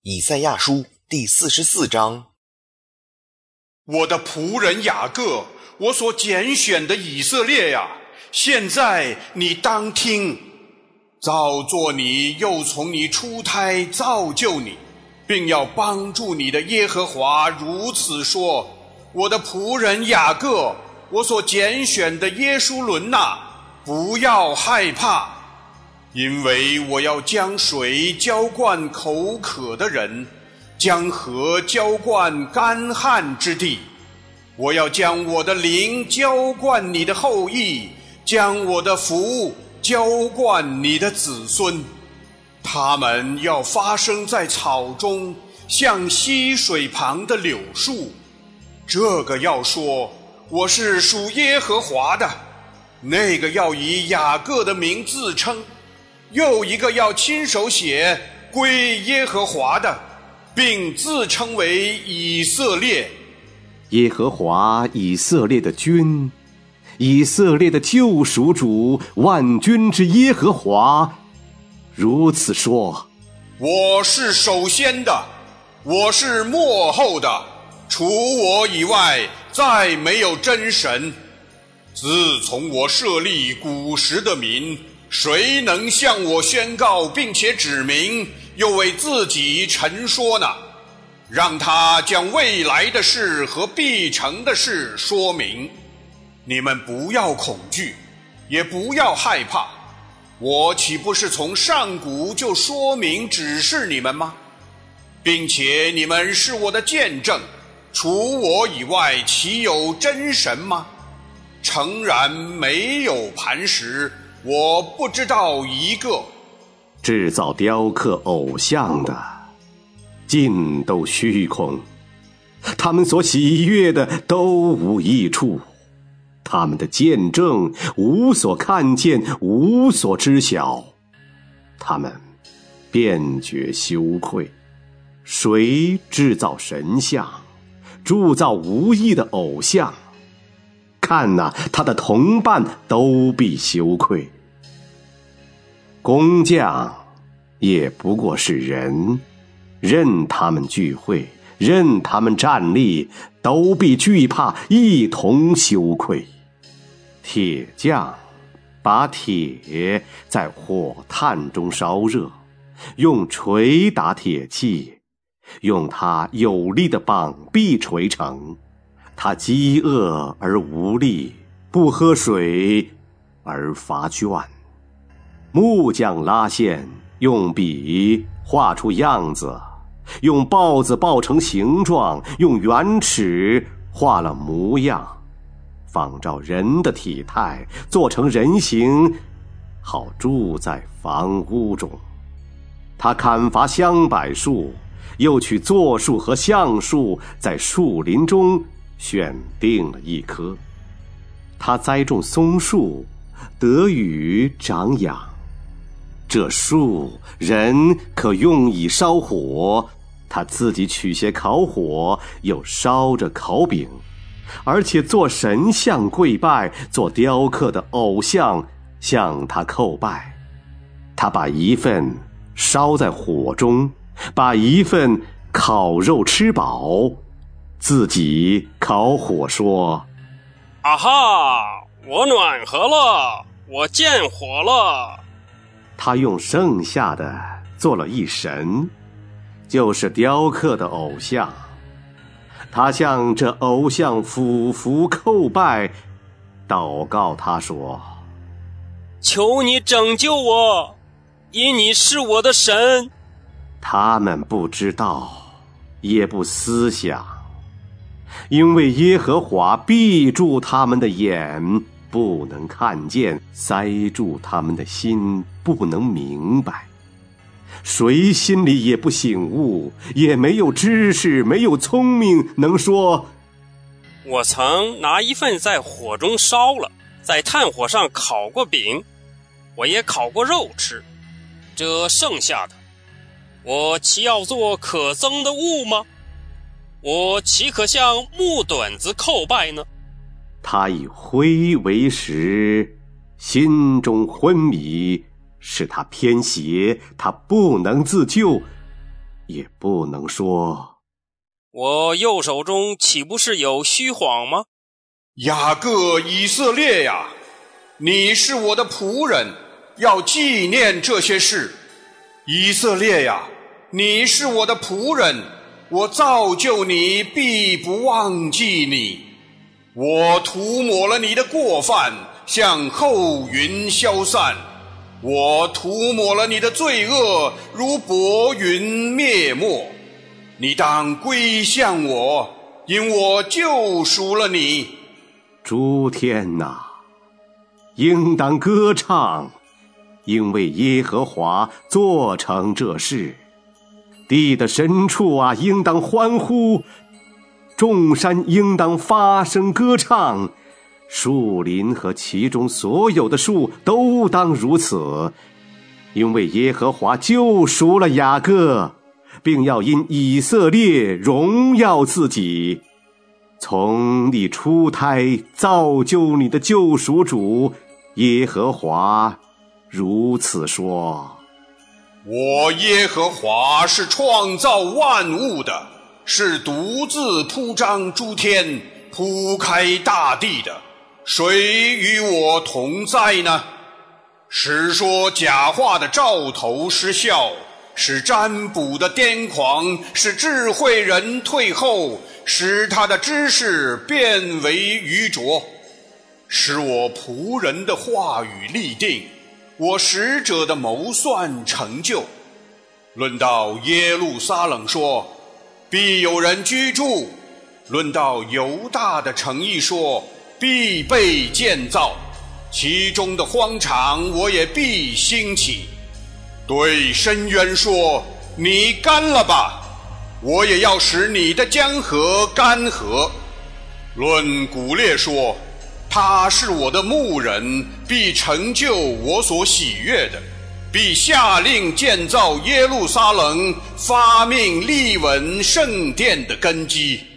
以赛亚书第44章。 我的仆人雅各，我所拣选的以色列呀，现在你当听，造作你又从你出胎造就你，并要帮助你的耶和华如此说：我的仆人雅各，我所拣选的耶书伦呐，不要害怕，因为我要将水浇灌口渴的人，将河浇灌干旱之地。我要将我的灵浇灌你的后裔，将我的福浇灌你的子孙。他们要发生在草中，像溪水旁的柳树。这个要说，我是属耶和华的；那个要以雅各的名自称；又一个要亲手写归耶和华的，并自称为以色列。 耶和华以色列的君，以色列的救赎主，万军之耶和华如此说： 我是首先的，我是末后的，除我以外再没有真神。自从我设立古时的民，谁能向我宣告并且指明，又为自己陈说呢？让他将未来的事和必成的事说明。你们不要恐惧，也不要害怕。我岂不是从上古就说明指示你们吗？并且你们是我的见证，除我以外岂有真神吗？诚然没有磐石，我不知道一个。 制造雕刻偶像的尽都虚空，他们所喜悦的都无益处，他们的见证无所看见，无所知晓，他们便觉羞愧。谁制造神像，铸造无益的偶像？看哪，他的同伴都必羞愧。工匠也不过是人，任他们聚会，任他们站立，都必惧怕，一同羞愧。铁匠把铁在火炭中烧热，用锤打铁器，用他有力的膀臂锤成。他饥饿而无力，不喝水而乏倦。木匠拉线，用笔画出样子，用刨子刨成形状，用圆尺画了模样，仿照人的体态，做成人形，好住在房屋中。他砍伐香柏树，又取柞树和橡树，在树林中选定了一棵。他栽种松树，得雨长养。这树人可用以烧火，他自己取些烤火，又烧着烤饼，而且做神像跪拜，做雕刻的偶像向他叩拜。他把一份烧在火中，把一份烤肉吃饱，自己烤火说： 啊哈，我暖和了，我见火了。 他用剩下的做了一神，就是雕刻的偶像。他向这偶像俯伏叩拜，祷告他说： 求你拯救我，因你是我的神。 他们不知道，也不思想，因为耶和华闭住他们的眼，不能看见，塞住他们的心，不能明白。谁心里也不醒悟，也没有知识，没有聪明，能说： 我曾拿一份在火中烧了，在炭火上烤过饼，我也烤过肉吃，这剩下的，我岂要做可憎的物吗？我岂可向木墩子叩拜呢？ 他以灰为食，心中昏迷，使他偏邪，他不能自救， 也不能说， 我右手中岂不是有虚谎吗？ 雅各以色列呀，你是我的仆人，要纪念这些事。以色列呀，你是我的仆人，我造就你，必不忘记你。我涂抹了你的过犯，像后云消散；我涂抹了你的罪恶，如薄云灭没。你当归向我，因我救赎了你。 诸天哪，应当歌唱，因为耶和华做成这事。地的深处啊，应当欢呼，众山应当发声歌唱，树林和其中所有的树都当如此，因为耶和华救赎了雅各，并要因以色列荣耀自己。从你出胎造就你的救赎主耶和华如此说： 我耶和华是创造万物的，是独自铺张诸天，铺开大地的，谁与我同在呢？使说假话的兆头失效，使占卜的癫狂，使智慧人退后，使他的知识变为愚拙，使我仆人的话语立定，我使者的谋算成就。论到耶路撒冷说，必有人居住；论到犹大的城邑说，必被建造，其中的荒场我也必兴起。对深渊说，你干了吧，我也要使你的江河干涸。论古列说，他是我的牧人，必成就我所喜悦的，必下令建造耶路撒冷，发命立稳圣殿的根基。